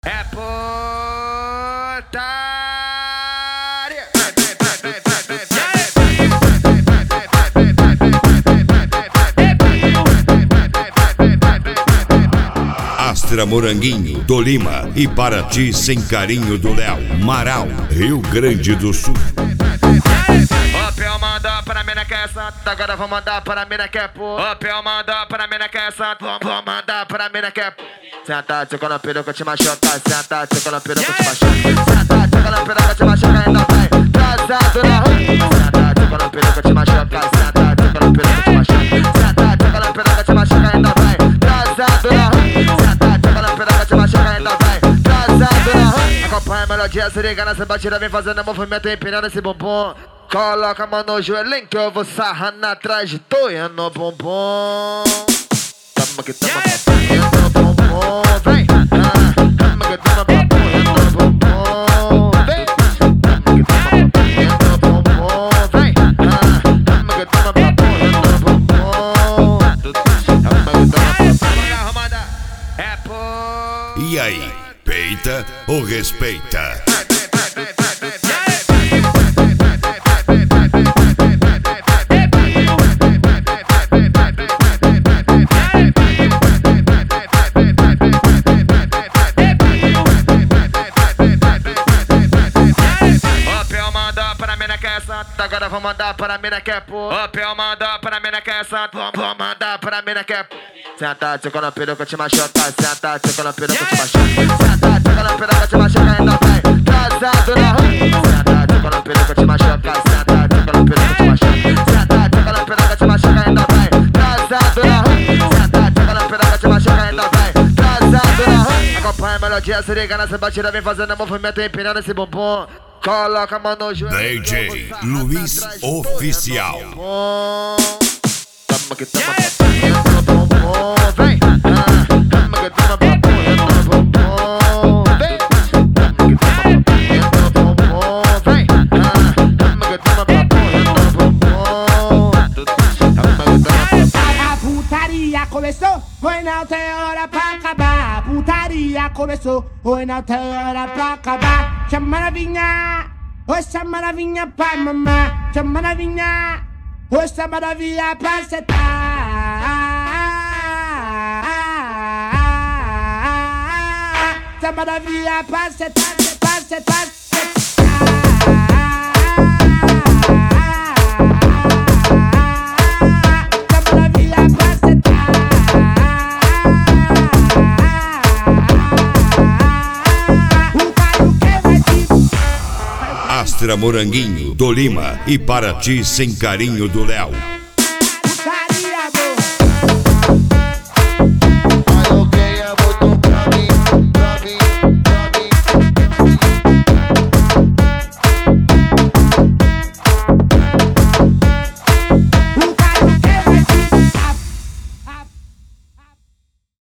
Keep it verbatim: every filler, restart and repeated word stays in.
É putaria. Astra Moranguinho, do Lima e Paraty sem carinho do Léo, Marau, Rio Grande do Sul. O Pel mandou pra mina que é santa, agora vou mandar pra mina que é puta. O Pel mandou pra mina que é santa, vou, vou mandar pra mina que é puta. Senta, tchoca na peruca, te machuca. Senta, tchoca na peruca, te machuca. Senta, tchoca na peruca, te machuca, ainda vai trazado na rua. Senta, tchoca na peruca, te machuca. Senta, tchoca na peruca, te machuca. Senta, tchoca na peruca, te machuca, ainda vai trazado na rua. Senta, tchoca na peruca, te machuca, ainda vai trazado na rua. Acompanha a melodia, se liga nessa batida, vem fazendo movimento, empinando esse bumbum. Coloca a mão no joelhinho que eu vou sarrando atrás de toia no bumbum. Tamo que tamo papunha no bumbum, vem. Tamo que tamo papunha no bumbum, vem. Tamo que tamo papunha no bumbum, vem. Tamo que tamo papunha no bumbum. Tamo que tamo papunha. Arrumada é por... E aí, peita ou respeita? Agora vou mandar para a mina que é puta. O Pel mandou para a mina que é santa, vou, vou mandar para a mina que é puta. Senta, tchoca na peruca, te machuca. Senta, tchoca na peruca, te machuca. Senta, tchoca na peruca, te machuca, ainda vai trazado na rua. Senta, tchoca na peruca, te machuca. Senta, tchoca na peruca, te machuca. Senta, tchoca na peruca, te machuca, ainda vai trazado na rua. Senta, tchoca na peruca, te machuca, ainda vai trazado na rua. Acompanha a melodia, se liga nessa batida, vem fazendo movimento, empinando esse bumbum. Coloca a mão no joelho. D J Luiz Oficial. Tamo que tamo papunha no bumbum, vem. Tamo que tamo papunha no bumbum, vem. Tamo que tamo papunha no bumbum, vem. Tamo que tamo papunha no bumbum. Tamo que tamo papunha. A putaria começou, foi não tem hora pra acabar. A putaria começou, foi não tem hora pra acabar. Chama novinha, oi chama novinha pra mamar. Chama novinha, oi chama novinha pra sentar. Chama novinha pra sentar, sentar, sentar, sentar. Chama novinha pra sentar. Astra Moranguinho, do Lima e Paraty sem carinho do Léo.